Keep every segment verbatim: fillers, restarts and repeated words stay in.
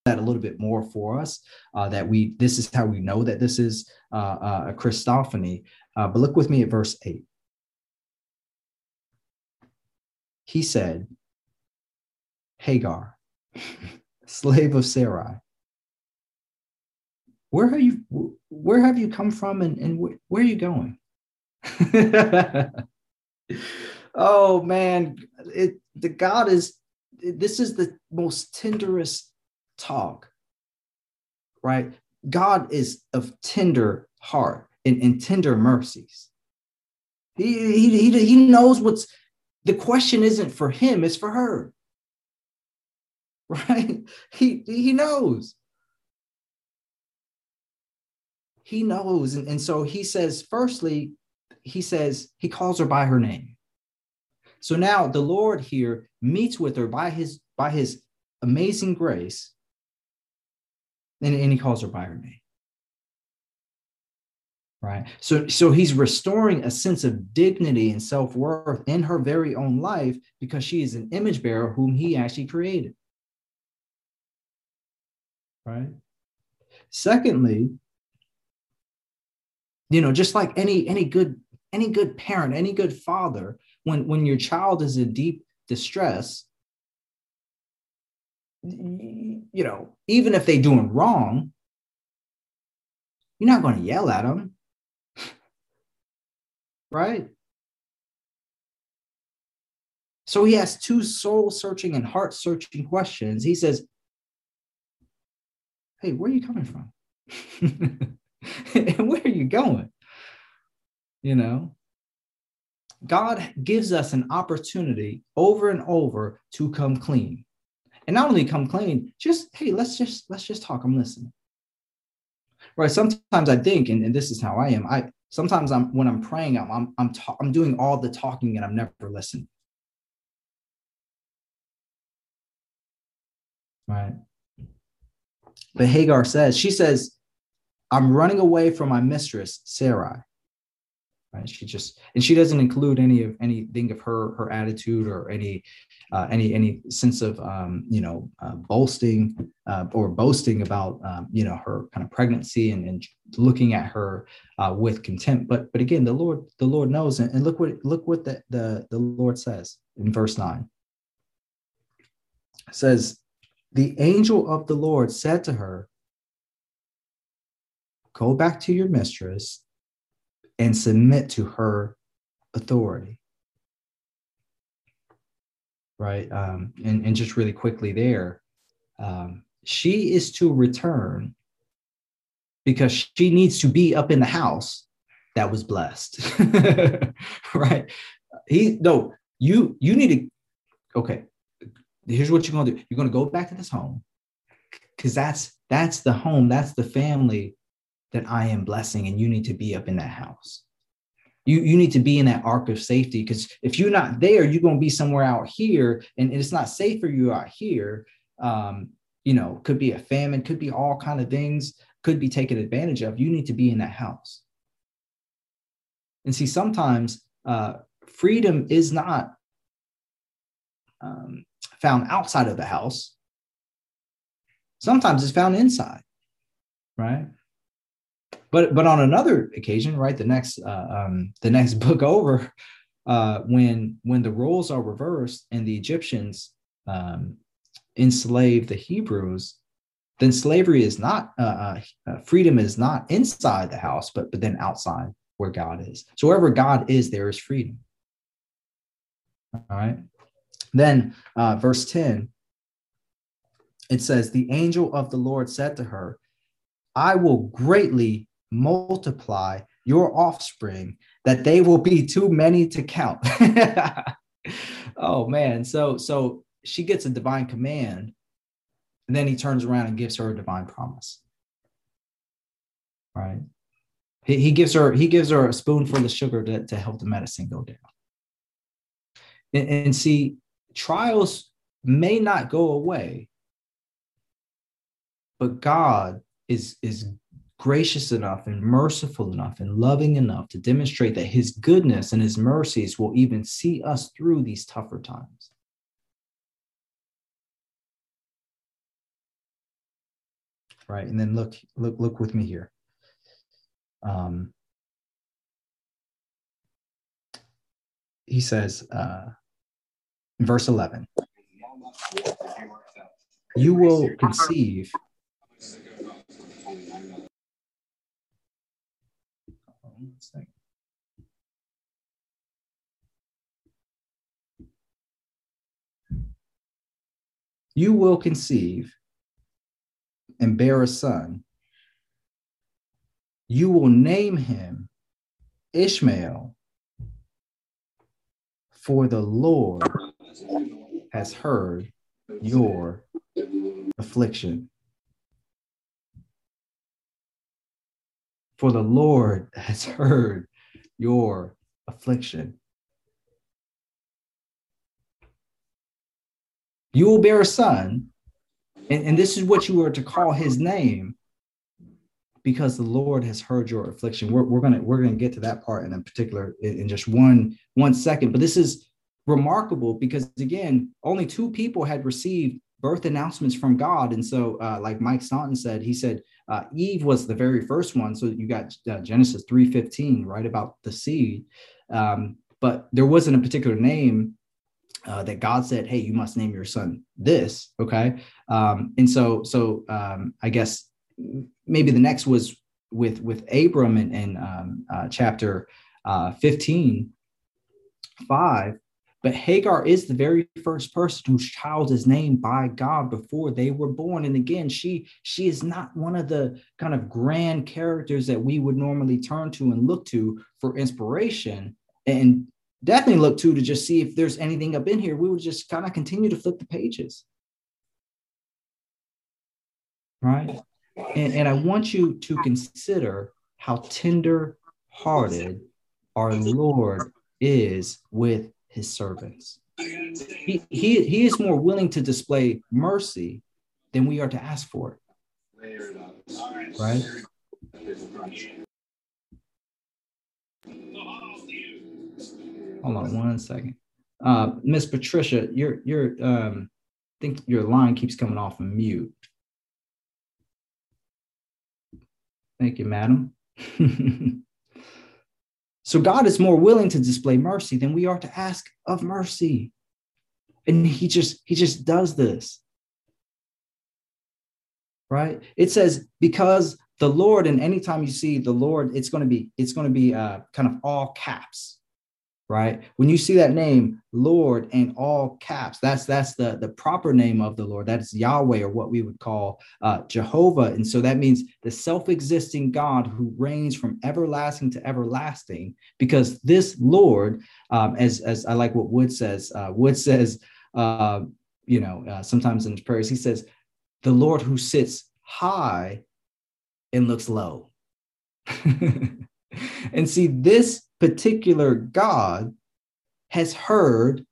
that a little bit more for us, uh, that we, this is how we know that this is uh, uh, a Christophany. Uh, but look with me at verse eight. He said, Hagar, slave of Sarai, where have you, where have you come from, and, and wh- where are you going? Oh man, it, the God is, this is the most tenderest talk, right? God is of tender heart and, and tender mercies. He, he, he, he knows what's, the question isn't for him, it's for her, right? He, he knows. He knows. And, and so he says, firstly, he says, he calls her by her name. So now the Lord here meets with her by his, by his amazing grace, and, and he calls her by her name. Right. So, so he's restoring a sense of dignity and self-worth in her very own life, because she is an image bearer whom he actually created. Right. Secondly, you know, just like any, any good, any good parent, any good father, when, when your child is in deep distress, you know, even if they're doing wrong, you're not going to yell at them. Right. So he has two soul-searching and heart-searching questions. He says, hey, where are you coming from? And where are you going? You know, God gives us an opportunity over and over to come clean. And not only come clean, just, hey, let's just, let's just talk. I'm listening. Right. Sometimes I think, and, and this is how I am, I sometimes I'm when I'm praying, I'm I'm I'm, ta- I'm doing all the talking and I'm never listening. Right. But Hagar says, she says, I'm running away from my mistress, Sarai. Right. She just, and she doesn't include any of anything of her, her attitude or any, uh, any, any sense of, um, you know, uh, boasting uh, or boasting about, um, you know, her kind of pregnancy, and, and looking at her uh, with contempt. But, but again, the Lord, the Lord knows. And, and look what, look what the, the, the Lord says in verse nine. It says, the angel of the Lord said to her, go back to your mistress and submit to her authority. Right. Um, and, and just really quickly there, um, she is to return because she needs to be up in the house that was blessed. Right. He, no, you, you need to, okay, here's what you're going to do. You're going to go back to this home, because that's, that's the home. That's the family that I am blessing. And you need to be up in that house. You, you need to be in that ark of safety, because if you're not there, you're going to be somewhere out here, and it's not safe for you out here. Um, you know, could be a famine, could be all kind of things, could be taken advantage of. You need to be in that house. And see, sometimes uh, freedom is not um, found outside of the house. Sometimes it's found inside, right? But but on another occasion, right, the next uh, um, the next book over, uh, when when the roles are reversed and the Egyptians um, enslave the Hebrews, then slavery is not uh, uh, freedom is not inside the house, but but then outside where God is. So wherever God is, there is freedom. All right. Then uh, verse ten, it says, the angel of the Lord said to her, I will greatly multiply your offspring, that they will be too many to count. Oh man. So, so she gets a divine command, and then he turns around and gives her a divine promise. Right. He, he gives her, he gives her a spoonful of sugar to, to help the medicine go down. And, and see, trials may not go away, but God is, is gracious enough and merciful enough and loving enough to demonstrate that his goodness and his mercies will even see us through these tougher times. right? And then look, look, look with me here. Um, he says, uh, in verse eleven, you will conceive. You will conceive and bear a son. You will name him Ishmael, for the Lord has heard your affliction. For the Lord has heard your affliction. You will bear a son, and, and this is what you are to call his name, because the Lord has heard your affliction. We're, we're gonna we're gonna get to that part in a particular in, in just one one second. But this is remarkable because again, only two people had received birth announcements from God, and so uh, like Mike Staunton said, he said uh, Eve was the very first one. So you got uh, Genesis three fifteen, right, about the seed, um, but there wasn't a particular name. Uh, that God said, hey, you must name your son this, okay? Um, and so, so um, I guess maybe the next was with with Abram in, in um, uh, chapter uh, fifteen, five. But Hagar is the very first person whose child is named by God before they were born. And again, she she is not one of the kind of grand characters that we would normally turn to and look to for inspiration. And definitely look to to just see if there's anything up in here. We would just kind of continue to flip the pages, right? And, and I want you to consider how tender-hearted our Lord is with his servants. He, he, he is more willing to display mercy than we are to ask for it, right? Hold on one second. Uh, Miss Patricia, your your um, I think your line keeps coming off of mute. Thank you, madam. So God is more willing to display mercy than we are to ask of mercy. And he just he just does this. Right? It says, because the Lord, and anytime you see the Lord, it's going to be it's going to be uh, kind of all caps. Right? When you see that name, Lord, in all caps, that's that's the, the proper name of the Lord. That's Yahweh, or what we would call uh, Jehovah. And so that means the self-existing God who reigns from everlasting to everlasting, because this Lord, um, as, as I like what Wood says, uh, Wood says, uh, you know, uh, sometimes in his prayers, he says, the Lord who sits high and looks low. And see, this particular God has heard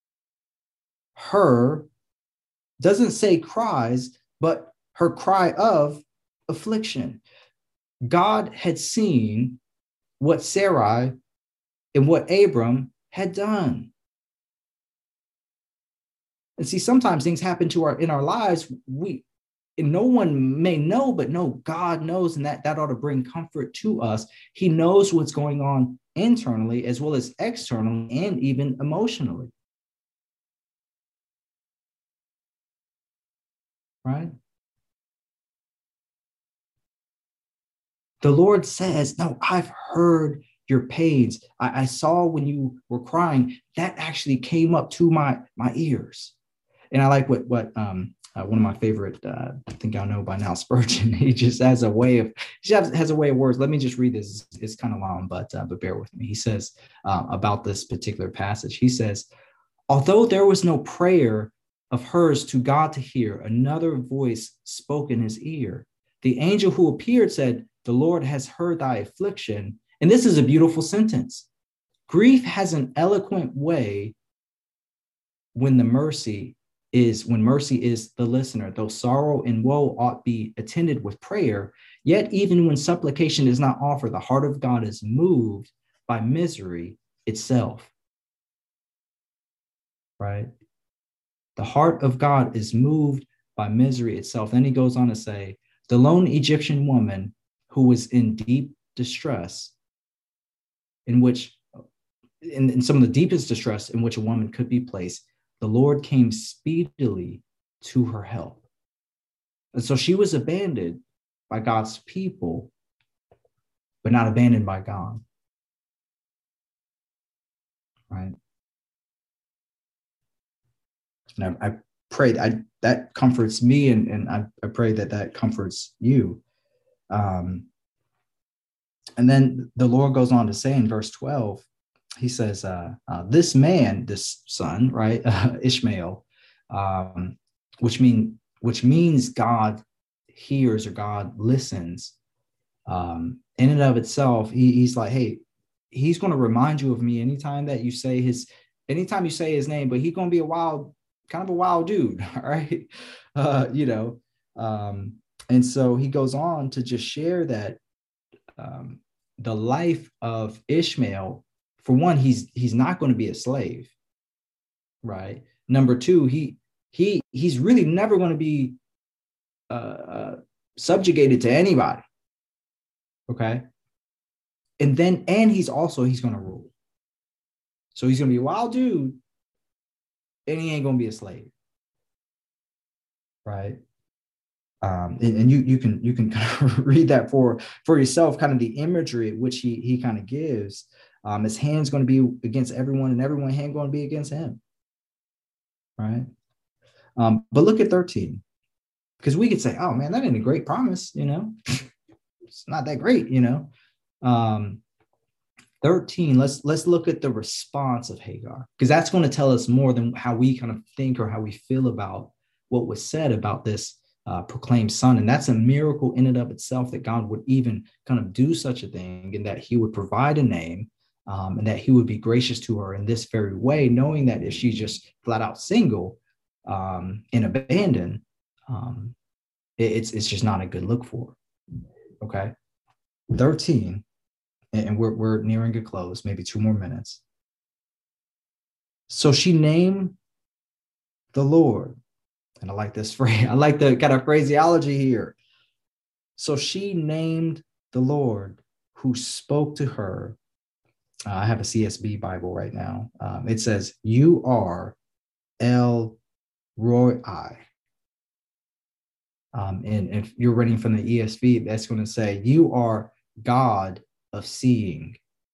her, doesn't say cries, but her cry of affliction. God had seen what Sarai and what Abram had done. And see, sometimes things happen to our in our lives. We and no one may know, but no, God knows, and that, that ought to bring comfort to us. He knows what's going on internally as well as externally and even emotionally. Right? The Lord says, no, I've heard your pains. I, I saw when you were crying, that actually came up to my, my ears. And I like what, what um, uh, one of my favorite, uh, I think y'all know by now, Spurgeon, he just has a way of, he has, has a way of words. Let me just read this. It's, it's kind of long, but, uh, but bear with me. He says uh, about this particular passage, he says, although there was no prayer of hers to God to hear, another voice spoke in his ear. The angel who appeared said, the Lord has heard thy affliction. And this is a beautiful sentence. Grief has an eloquent way when the mercy is when mercy is the listener. Though sorrow and woe ought be attended with prayer, yet even when supplication is not offered, the heart of God is moved by misery itself. Right? The heart of God is moved by misery itself. Then he goes on to say, The lone Egyptian woman who was in deep distress, in which, in, in some of the deepest distress in which a woman could be placed, the Lord came speedily to her help. And so she was abandoned by God's people, but not abandoned by God. Right? And I, I pray I, that comforts me, and, and I, I pray that that comforts you. Um, and then the Lord goes on to say in verse twelve, he says, uh, uh, this man, this son, right, uh, Ishmael, um, which mean which means God hears or God listens. Um, in and of itself, he, he's like, hey, he's going to remind you of me anytime that you say his, anytime you say his name, but he's going to be a wild, kind of a wild dude, all right? Uh, you know, um, and so he goes on to just share that um, the life of Ishmael, for one, he's he's not going to be a slave, right? Number two, he he he's really never going to be uh, uh, subjugated to anybody, okay? And then, and he's also, he's going to rule. So he's going to be a wild dude, and he ain't going to be a slave, right? Um, and, and you you can you can kind of read that for for yourself, kind of the imagery which he he kind of gives. Um, his hand's going to be against everyone, and everyone's hand going to be against him, right? Um, but look at thirteen, because we could say, "Oh man, that ain't a great promise," you know. It's not that great, you know. Um, thirteen. Let's let's look at the response of Hagar, because that's going to tell us more than how we kind of think or how we feel about what was said about this uh, proclaimed son. And that's a miracle in and of itself, that God would even kind of do such a thing, and that he would provide a name, um, and that he would be gracious to her in this very way, knowing that if she's just flat out single um, and abandoned, um, it, it's, it's just not a good look for her. Okay. thirteen, and we're, we're nearing a close, maybe two more minutes. So she named the Lord. And I like this phrase. I like the kind of phraseology here. So she named the Lord who spoke to her. Uh, I have a C S B Bible right now. Um, it says, "You are El Roi." Um, and if you're reading from the E S V, that's going to say, "You are God of seeing."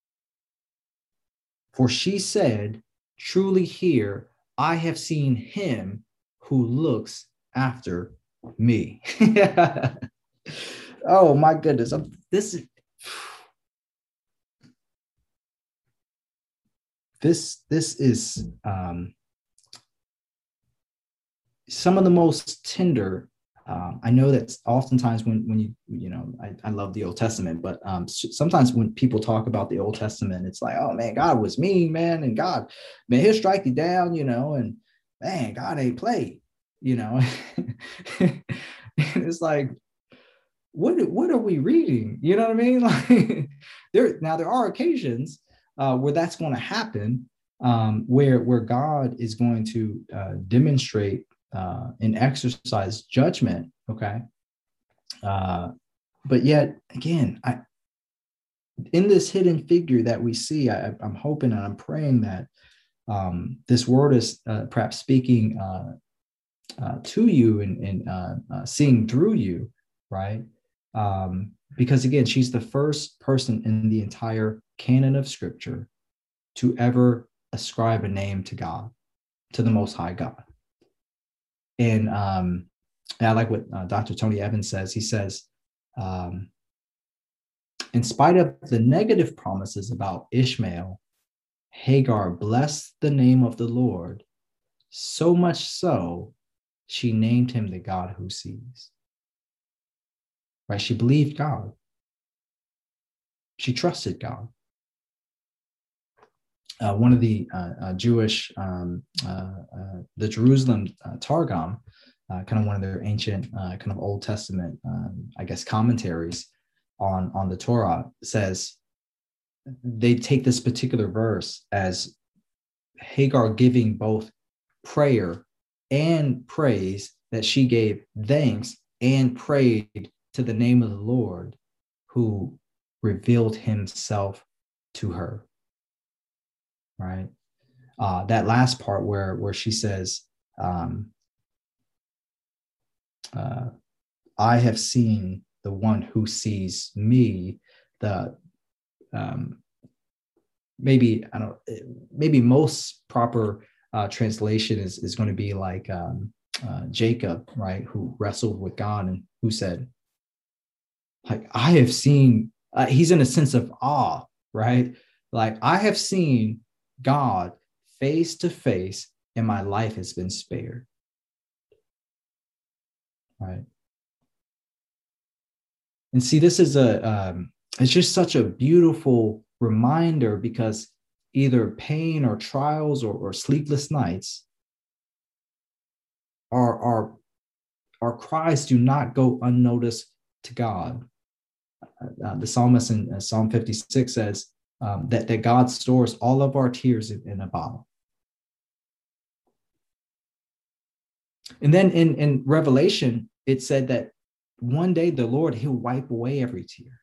For she said, "Truly here I have seen him who looks after me." Oh my goodness. I'm, this is this this is um, some of the most tender. Um, I know that oftentimes when when you you know I, I love the Old Testament, but um, sometimes when people talk about the Old Testament, it's like, oh man, God was mean, man, and God, man, he'll strike you down, you know, and man, God ain't play, you know. It's like, what what are we reading? You know what I mean? Like, there now there are occasions uh, where that's going to happen, um, where where God is going to uh, demonstrate uh, and exercise judgment. Okay, uh, but yet again, I in this hidden figure that we see, I, I'm hoping and I'm praying that um, this word is uh, perhaps speaking uh, uh, to you and, and uh, uh, seeing through you, right? Um, because again, she's the first person in the entire canon of Scripture to ever ascribe a name to God, to the Most High God. And, um, and I like what uh, Doctor Tony Evans says. He says, um, in spite of the negative promises about Ishmael, Hagar blessed the name of the Lord, so much so she named him the God who sees. Right? She believed God. She trusted God. Uh, one of the uh, uh, Jewish, um, uh, uh, the Jerusalem uh, Targum, uh, kind of one of their ancient, uh, kind of Old Testament, um, I guess, commentaries on, on the Torah, says they take this particular verse as Hagar giving both prayer and praise, that she gave thanks and prayed to the name of the Lord who revealed himself to her. Right? Uh, that last part where, where she says, um, uh, I have seen the one who sees me, the um, maybe, I don't maybe most proper uh, translation is, is going to be like um, uh, Jacob, right? Who wrestled with God and who said, like, I have seen, uh, he's in a sense of awe, right? Like, I have seen God face to face and my life has been spared, right? And see, this is a, um, it's just such a beautiful reminder, because either pain or trials or, or sleepless nights, our, our, our cries do not go unnoticed to God. Uh, the psalmist in uh, Psalm fifty-six says um, that, that God stores all of our tears in, in a bottle. And then in, in Revelation, it said that one day the Lord, he'll wipe away every tear.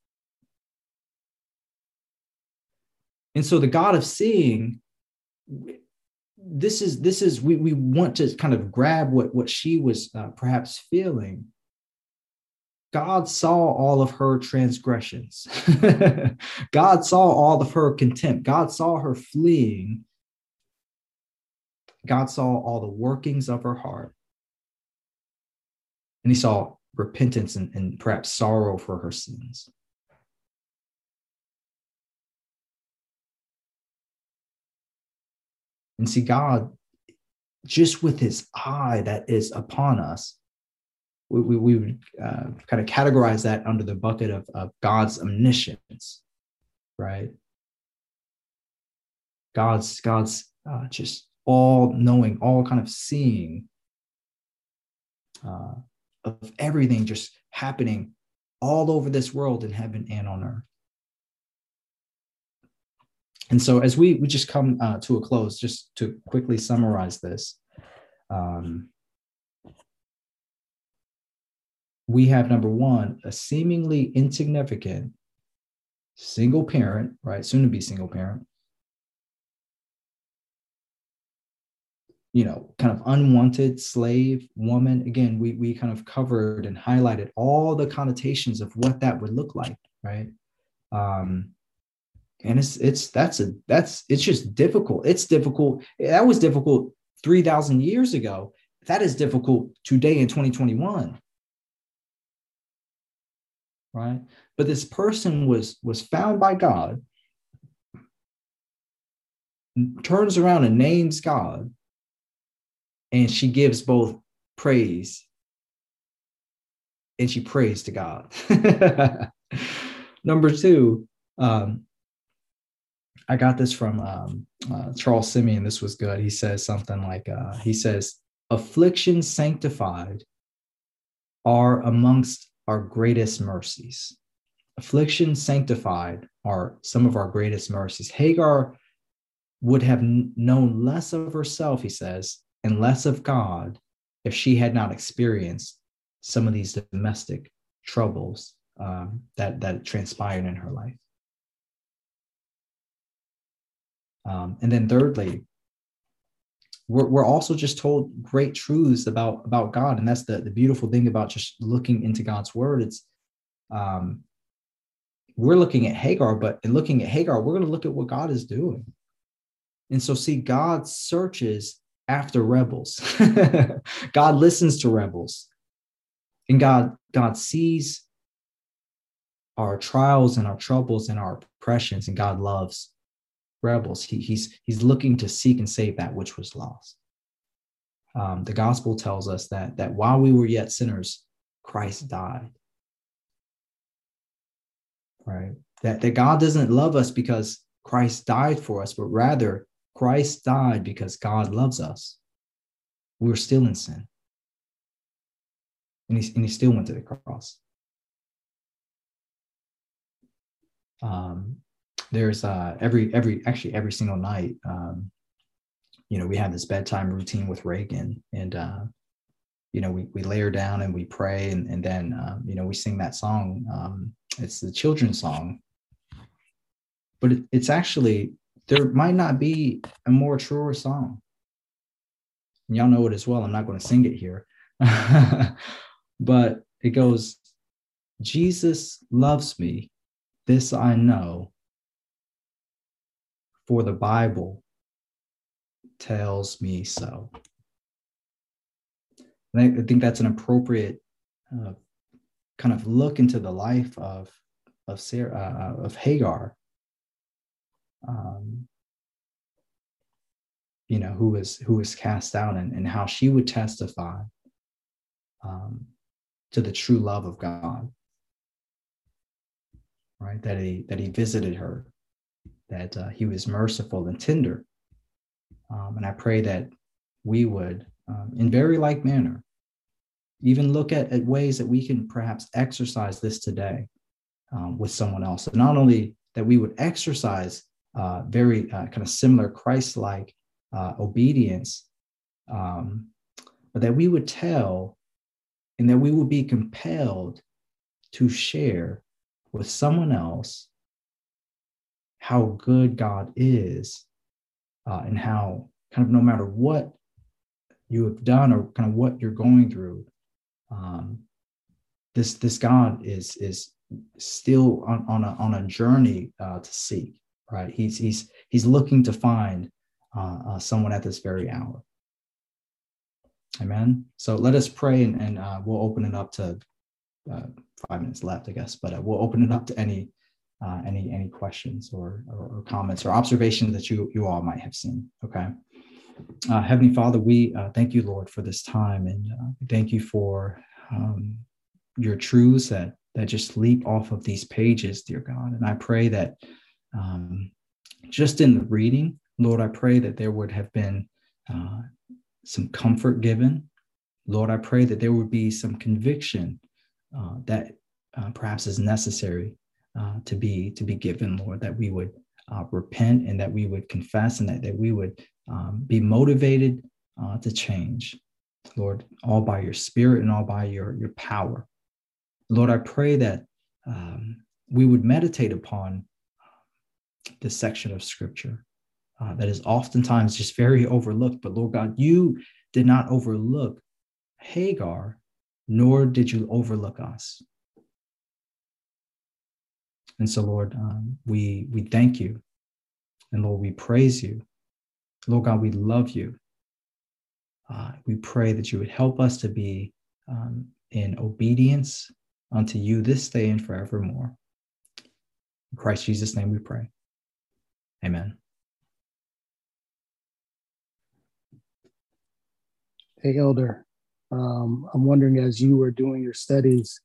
And so the God of seeing, this is, this is we, we want to kind of grab what, what she was uh, perhaps feeling. God saw all of her transgressions. God saw all of her contempt. God saw her fleeing. God saw all the workings of her heart. And he saw repentance and, and perhaps sorrow for her sins. And see, God, just with his eye that is upon us, we, we, we would uh, kind of categorize that under the bucket of, of God's omniscience, right? God's, God's uh, just all knowing, all kind of seeing uh, of everything just happening all over this world in heaven and on earth. And so as we, we just come uh, to a close, just to quickly summarize this, um, we have, number one, a seemingly insignificant single parent, right? Soon to be single parent, you know, kind of unwanted slave woman. Again, we, we kind of covered and highlighted all the connotations of what that would look like, right? Um, and it's, it's, that's a, that's, it's just difficult. It's difficult. That was difficult three thousand years ago. That is difficult today in twenty twenty-one. Right? But this person was, was found by God, turns around and names God, and she gives both praise and she prays to God. Number two, um, I got this from um, uh, Charles Simeon. This was good. He says something like, uh, he says, afflictions sanctified are amongst our greatest mercies. Afflictions sanctified are some of our greatest mercies. Hagar would have known less of herself, he says, and less of God if she had not experienced some of these domestic troubles um, that, that transpired in her life. Um, and then thirdly, we're, we're also just told great truths about, about God. And that's the, the beautiful thing about just looking into God's word. It's um, we're looking at Hagar, but in looking at Hagar, we're going to look at what God is doing. And so see, God searches after rebels. God listens to rebels. And God, God sees our trials and our troubles and our oppressions, and God loves rebels. He, he's, he's looking to seek and save that which was lost. Um, the gospel tells us that, that while we were yet sinners, Christ died. Right? That, that God doesn't love us because Christ died for us, but rather Christ died because God loves us. We were still in sin. And he, and he still went to the cross. Um, there's uh, every, every, actually every single night, um, you know, we have this bedtime routine with Reagan, and uh, you know, we, we lay her down and we pray, and, and then, um, you know, we sing that song. Um, it's the children's song, but it, it's actually, there might not be a more truer song. And y'all know it as well. I'm not going to sing it here, but it goes, Jesus loves me, this I know, for the Bible tells me so. And I, I think that's an appropriate uh, kind of look into the life of of Sarah, uh, of Hagar, um, you know, who was who was cast out, and, and how she would testify um, to the true love of God, right? That he that he visited her, that uh, he was merciful and tender, um, and I pray that we would, um, in very like manner, even look at, at ways that we can perhaps exercise this today um, with someone else. And not only that we would exercise uh, very uh, kind of similar Christ-like uh, obedience, um, but that we would tell and that we would be compelled to share with someone else how good God is, uh, and how kind of no matter what you have done or kind of what you're going through, um, this this God is is still on, on a on a journey uh, to seek, right? He's he's he's looking to find uh, uh, someone at this very hour. Amen. So let us pray, and, and uh, we'll open it up to uh, five minutes left, I guess, but uh, we'll open it up to any uh, any any questions or, or or comments or observations that you you all might have seen. Okay. Uh, Heavenly Father, we uh, thank you, Lord, for this time, and uh, thank you for um, your truths that that just leap off of these pages, dear God. And I pray that um, just in the reading, Lord, I pray that there would have been uh, some comfort given. Lord, I pray that there would be some conviction uh, that uh, perhaps is necessary uh, to be to be given, Lord, that we would uh, repent, and that we would confess, and that, that we would um, be motivated uh, to change, Lord, all by your Spirit and all by your, your power. Lord, I pray that um, we would meditate upon this section of Scripture uh, that is oftentimes just very overlooked. But Lord God, you did not overlook Hagar, nor did you overlook us. And so, Lord, um, we we thank you, and Lord, we praise you. Lord God, we love you. Uh, we pray that you would help us to be um, in obedience unto you this day and forevermore. In Christ Jesus' name we pray. Amen. Hey, Elder, um, I'm wondering, as you were doing your studies,